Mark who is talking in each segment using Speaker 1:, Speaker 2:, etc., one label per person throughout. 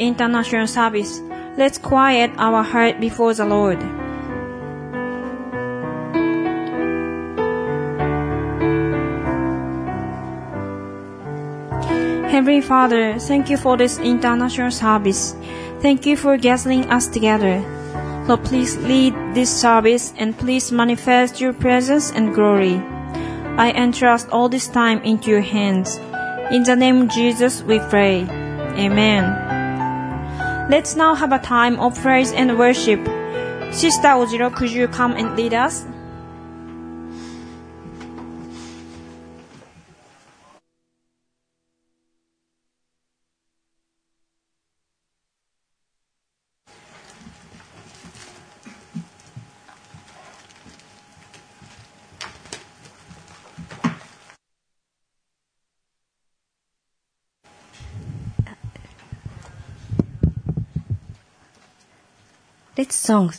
Speaker 1: international service, let's quiet our heart before the Lord. Heavenly Father, thank you for this international service. Thank you for gathering us together. Lord, please lead this service and please manifest your presence and glory. I entrust all this time into your hands. In the name of Jesus we pray. Amen. Let's now have a time of praise and worship. Sister Ojiro, could you come and lead us?
Speaker 2: Let's sing.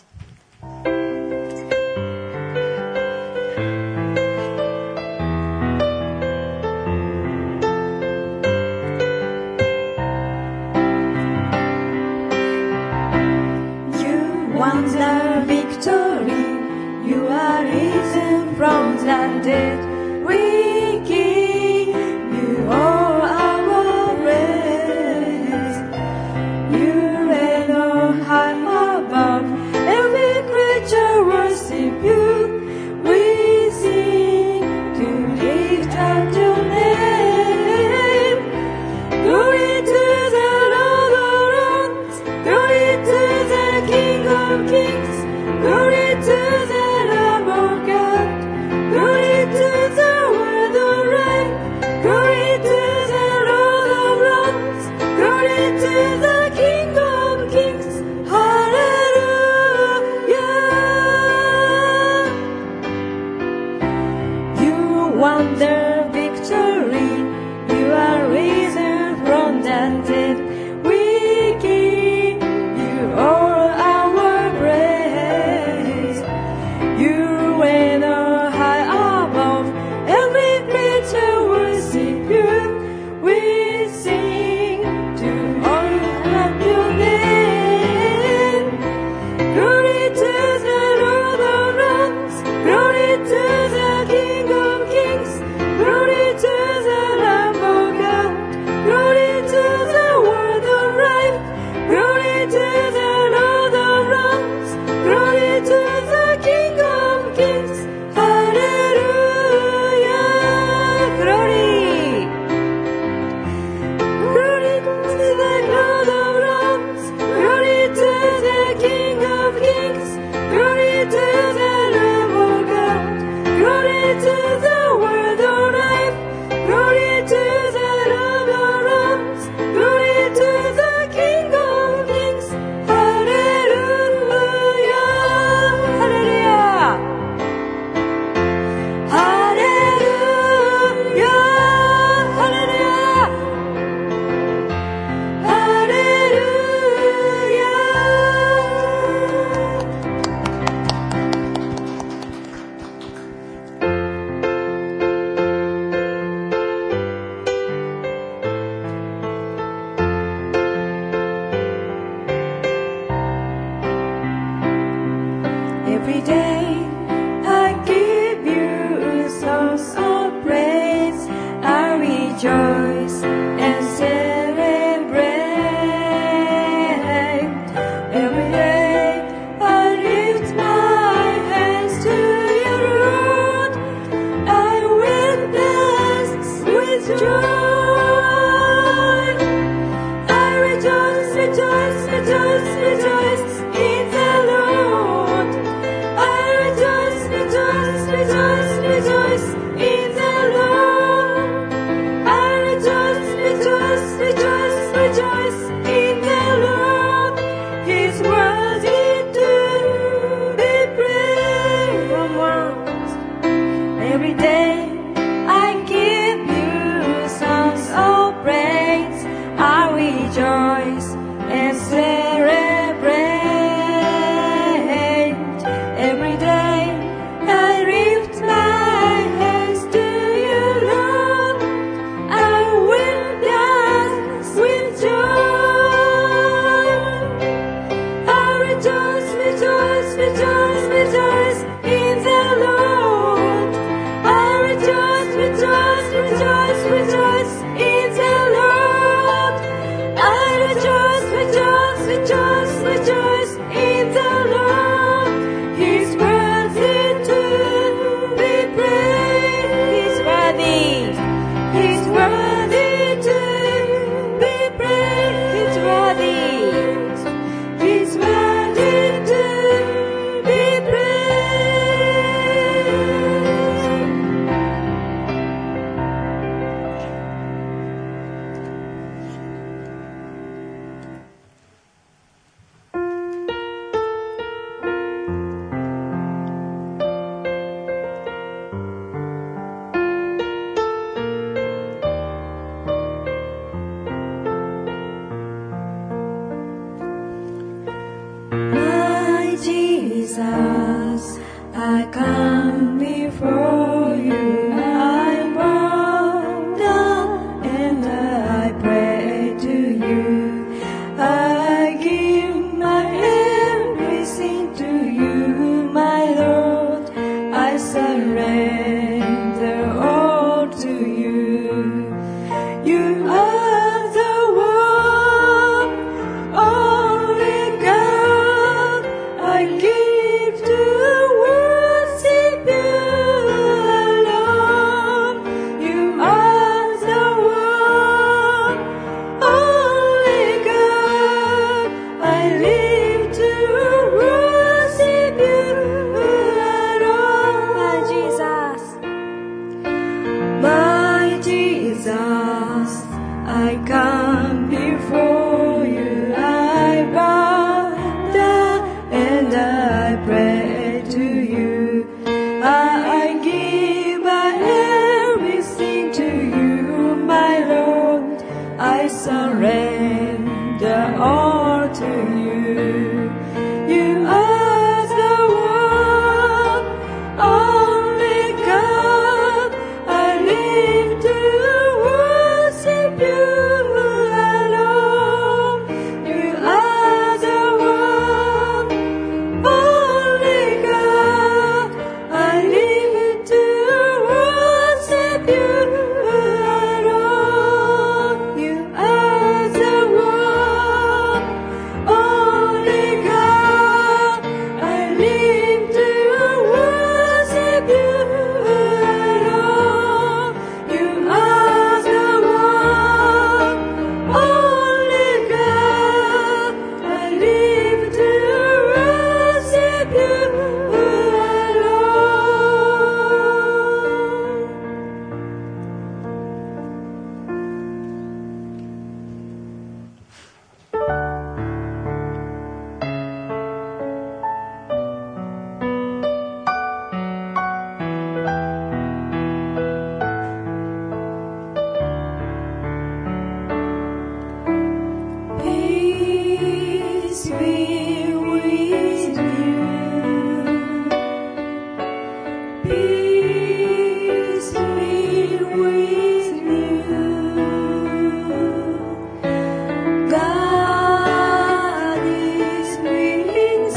Speaker 3: You won the victory. You are risen from the dead. We give you all our praise. You reign on high above. Every creature worship you. We sing to lift up your name. Glory to the Lord of Lords. Glory to the King of Kings. Glory to the Lamb of God. Glory to the Word of Life. Glory to the Lord of Lords. Glory to the King of Kings. Hallelujah. You won the victory. You are risen from the dead. We give you all our praise. You reign on high above. Every creature worship you. We sing to honor your name. Glory to the Lord of Lords. Glory to the King of Kings. Glory to the Lamb of God. Glory to the Word of Life. Glory to the Lord of Lords. Glory to the King of Kings. Hallelujah. Glory. Glory to the Lord of Lords. Glory to the King of Kings. Glory to the Lamb of God. Glory to the Word of Life. Glory to the Lamb of Lords. Glory to the King of Kings. Hallelujah. Hallelujah. Hallelujah. Hallelujah. Hallelujah. Every day I give you songs of praise. I rejoice and celebrate. Every day I lift my hands to you, Lord. I will dance with joy. I rejoice, rejoice, rejoice, rejoice in the Lord. I rejoice, rejoice, rejoice, rejoice in the Lord. I rejoice, rejoice, rejoice, rejoice in the Lord. He's worthy to be praised from worlds. Every day I give you songs of praise. I rejoice and celebrate. Every day I lift my hands to you, Lord. I will dance with joy. Jesus, I come before you. I bow down and I pray to you. I give my everything to you, my Lord. I surrender all to you. You are the one, only God. I give to worship you alone. You are the one, only God. I live to worship you alone. My Jesus, my Jesus, I come before you. I bow down and I pray to you. I give my everything to you, my Lord. I surrender all to you. You are the one, only God. I live to worship you alone. You are the one, only God. I live to worship you alone. You are the one, only God. I live to worship you alone. You are the one, only God. I live to worship you Peace be with you. Peace be with you. God is with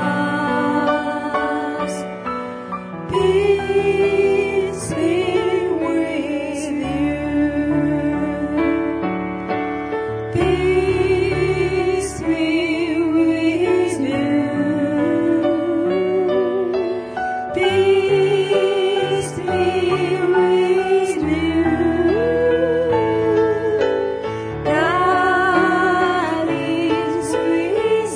Speaker 3: us. Peace be with you. Peace be with you. Peace be with you. God is with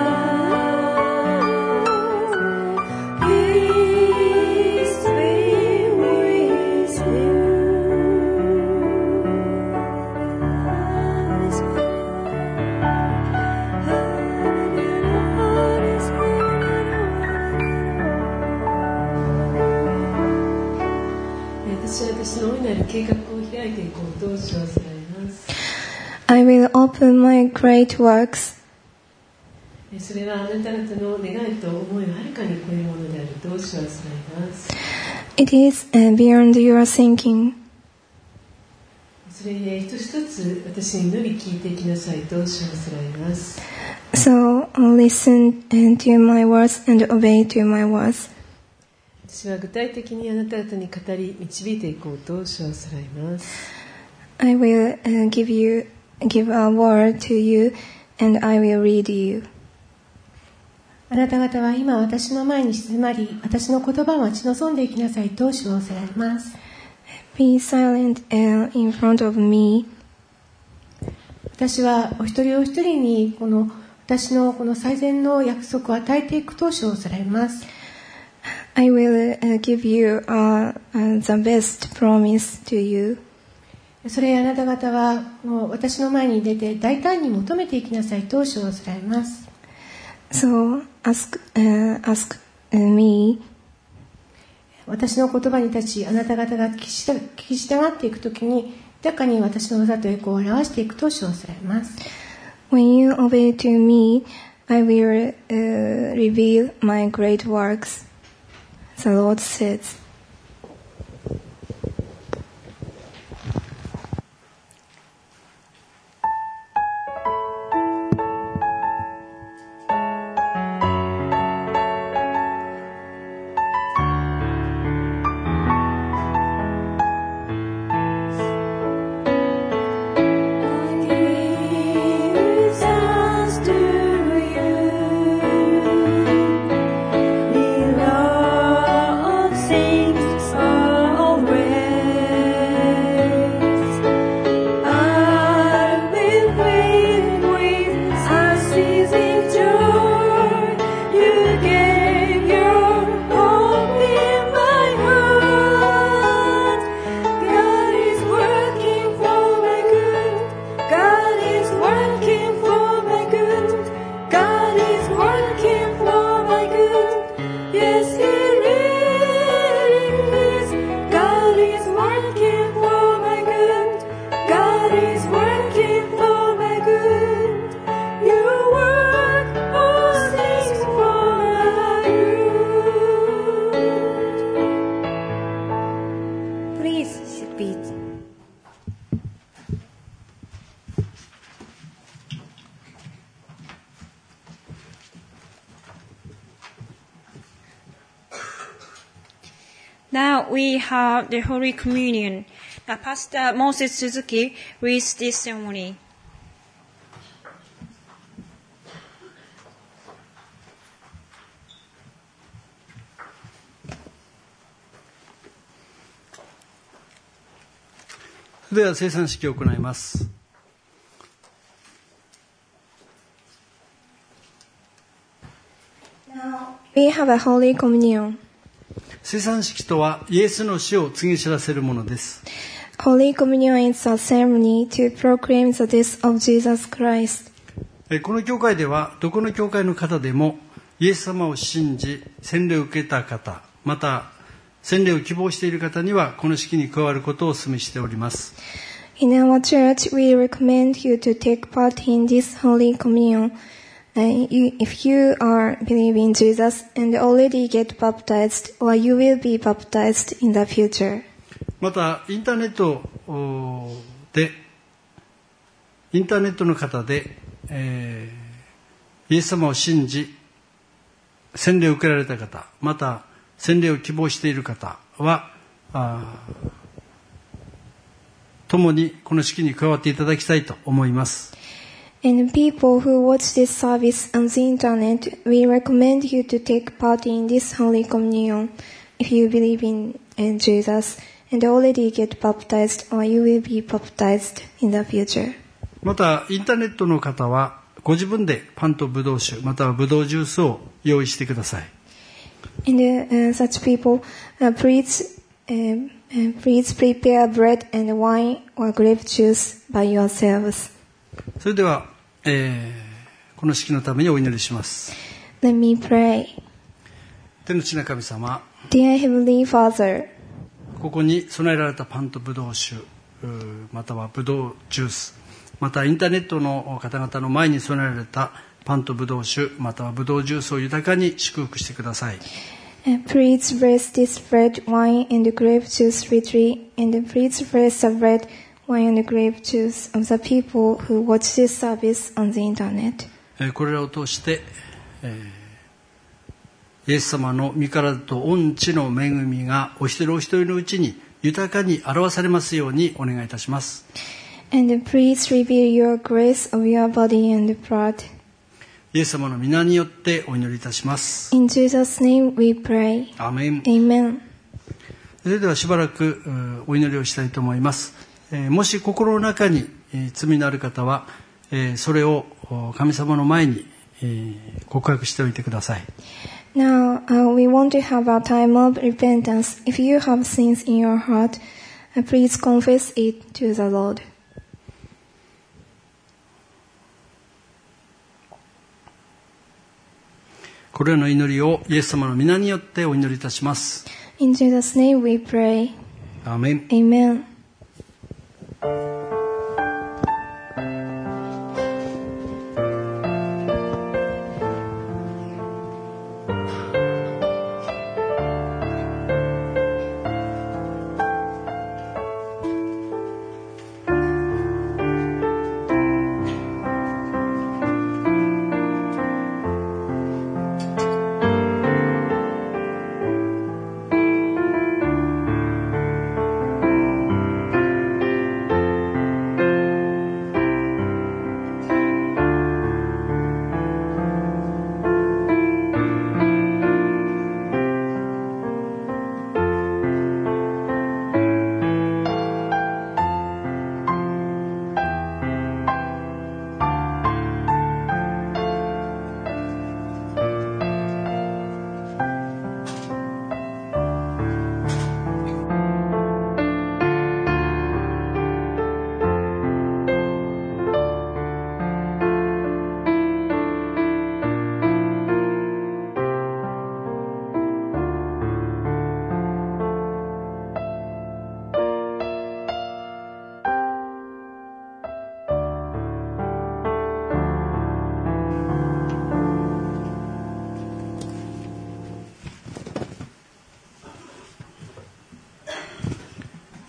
Speaker 3: us. Peace be with you.
Speaker 2: I will open my great works.
Speaker 4: それはあなた方の願いと思いをはるかに超えるものであると主は伝えます。
Speaker 2: It is beyond your thinking.
Speaker 4: それで一つ一つ私に祈り聞いていきなさいと主は伝えます。
Speaker 2: So listen to my words and obey to my words.
Speaker 4: 私は具体的にあなた方に語り導いていこうと主は伝えます。
Speaker 2: I will give a word to you, and I will read you.
Speaker 5: あなた方は今私の前に静まり、私の言葉を待ち望んでいきなさいと主はおせられます。
Speaker 2: Be silent in front of me.
Speaker 5: 私はお一人お一人に私のこの最善の約束を与えていくと主はおせられます。
Speaker 2: I will give you the best promise to you.
Speaker 5: それあなた方はもう私の前に出て大胆に求めていきなさいと主はおせられます。
Speaker 2: So ask me.
Speaker 5: 私の言葉に立ち、あなた方が聞き従っていくときに、豊かに私の技と栄光を表していくと主はおせられます。
Speaker 2: When you obey to me, I will reveal my great works, the Lord says.
Speaker 1: Now we have the Holy Communion. Pastor Moses Suzuki reads this ceremony.
Speaker 6: それでは聖餐式を行います。
Speaker 2: Now we have a Holy Communion.
Speaker 6: 聖餐式とはイエスの死を告げ知らせるものです。
Speaker 2: Holy Communion is a ceremony to proclaim the death of Jesus Christ.
Speaker 6: この教会ではどこの教会の方でもイエス様を信じ洗礼を受けた方、また洗礼を希望している方にはこの式に加わることをお勧めしております。
Speaker 2: In our church, we recommend you to take part in this Holy Communion. If you are believing Jesus and already get baptized, or you will be baptized in the future.
Speaker 6: またインターネットの方で、イエス様を信じ洗礼を受けられた方、また洗礼を希望している方は共にこの式に加わっていただきたいと思います。
Speaker 2: And people who watch this service on the internet, we recommend you to take part in this Holy Communion if you believe in Jesus and already get baptized, or you will be baptized in the future.
Speaker 6: またインターネットの方はご自分でパンとブドウ酒またはブドウジュースを用意してください。
Speaker 2: And such people, please prepare bread and wine or grape juice by yourselves.
Speaker 6: それでは、この式のためにお祈りします。
Speaker 2: Let me pray.
Speaker 6: 天の父な神様、
Speaker 2: Dear Heavenly Father,
Speaker 6: ここに備えられたパンとブドウ酒またはブドウジュース、またインターネットの方々の前に備えられたパンとブドウ酒またはブドウジュースを豊かに祝福してください。
Speaker 2: please bless this bread, wine, and grape juice freely, and please bless the bread, wine, and grape juice of the people who watch this service on the internet.
Speaker 6: これらを通して、イエス様の御体と御地の恵みがお一人お一人のうちに豊かに表されますようにお願いいたします。
Speaker 2: And please reveal your grace of your body and blood.
Speaker 6: イエス様の皆によってお祈りいたします。
Speaker 2: In Jesus' name we pray.
Speaker 6: アーメン。
Speaker 2: Amen.
Speaker 6: それではしばらくお祈りをしたいと思います。もし心の中に罪のある方はそれを神様の前に告白しておいてください。
Speaker 2: Now, we want to have a time of repentance. If you have sins in your heart, please confess it to the Lord.
Speaker 6: これらの祈りをイエス様の皆によってお祈りいたします。
Speaker 2: In Jesus' name we pray.
Speaker 6: アーメン。
Speaker 2: Amen.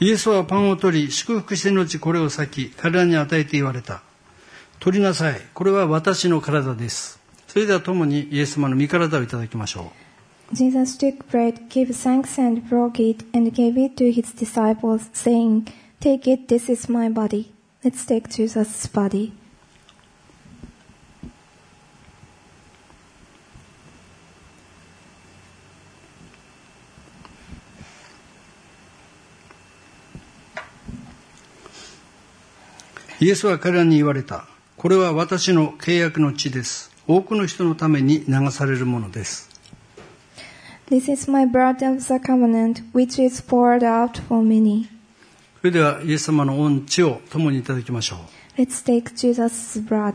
Speaker 6: イエスはパンを取り、祝福して後これを裂き、彼らに与えて言われた。取りなさい。これは私の体です。それでは共にイエス様の御体をいただきましょう。
Speaker 2: Jesus took bread, gave thanks and broke it, and gave it to his disciples, saying, Take it, this is my body. Let's take Jesus' body.
Speaker 6: イエスは彼らに言われた。これは私の契約の血です。多くの人のために流されるものです。
Speaker 2: This is my blood of the covenant, which is poured out for many.
Speaker 6: それではイエス様の御血を共にいただきましょう。
Speaker 2: Let's take Jesus' blood.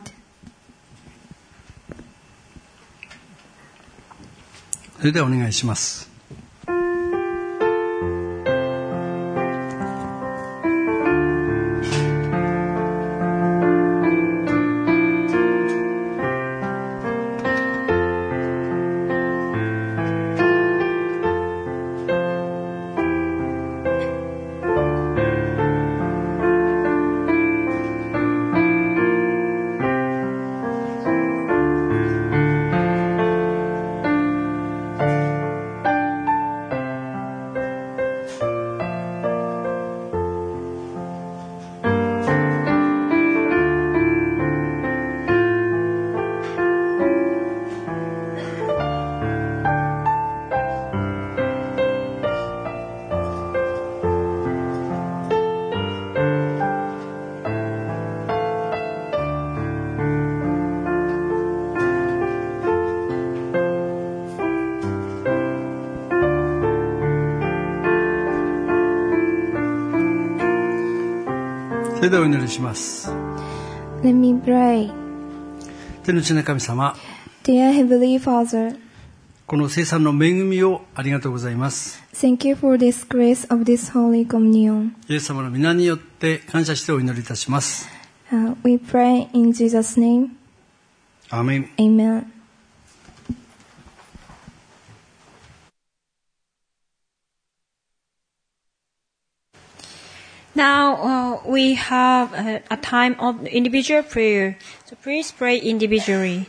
Speaker 6: それではお願いします。それではお祈りします。
Speaker 2: Let me pray.
Speaker 6: 天の父な神様、
Speaker 2: Dear Heavenly Father,
Speaker 6: この聖餐の恵みをありがとうございます。
Speaker 2: thank you for this grace of this Holy Communion.
Speaker 6: イエス様の皆によって感謝してお祈りいたします。
Speaker 2: We pray in Jesus' name.
Speaker 6: アーメン。
Speaker 2: Amen.
Speaker 1: Now we have a time of individual prayer. So please pray individually.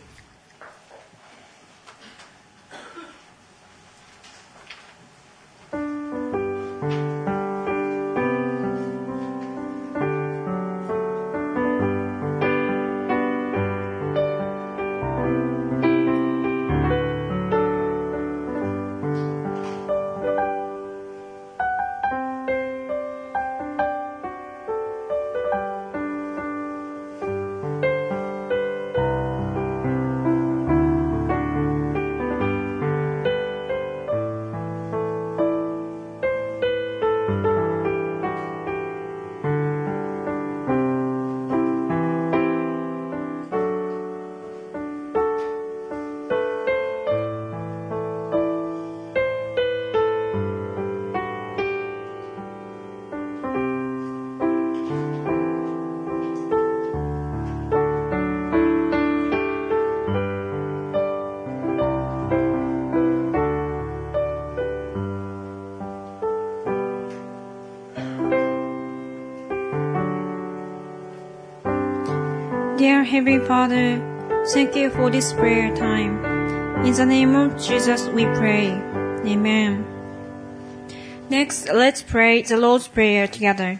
Speaker 1: Dear Heavenly Father, thank you for this prayer time. In the name of Jesus we pray. Amen. Next, let's pray the Lord's Prayer together.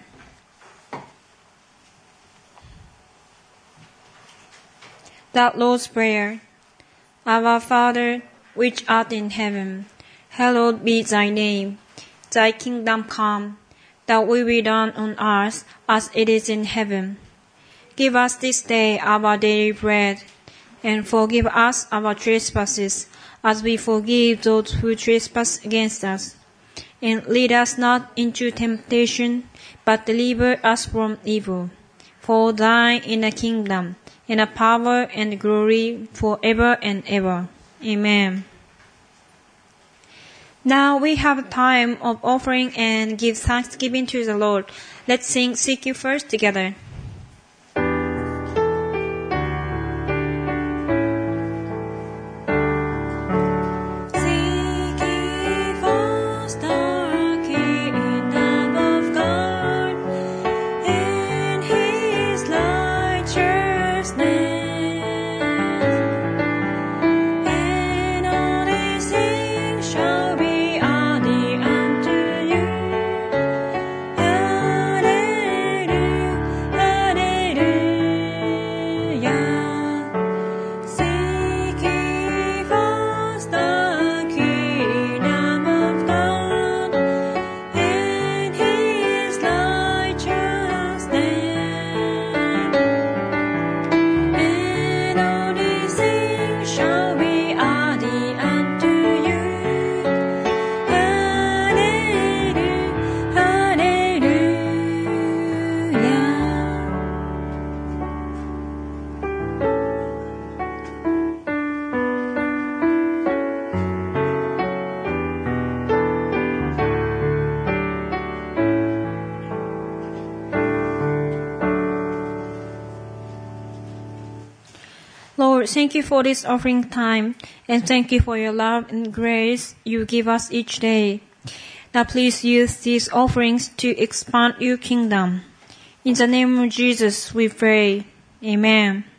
Speaker 1: The Lord's Prayer. Our Father, which art in heaven, hallowed be thy name. Thy kingdom come, thy will be done on earth as it is in heaven. Give us this day our daily bread, and forgive us our trespasses, as we forgive those who trespass against us. And lead us not into temptation, but deliver us from evil. For thine is the kingdom, and the power and the glory forever and ever. Amen. Now we have time of offering and give thanksgiving to the Lord. Let's sing Seek You First together.
Speaker 3: Seek ye first the kingdom of God.
Speaker 1: Lord, thank you for this offering time, and thank you for your love and grace you give us each day. Now please use these offerings to expand your kingdom. In the name of Jesus we pray. Amen.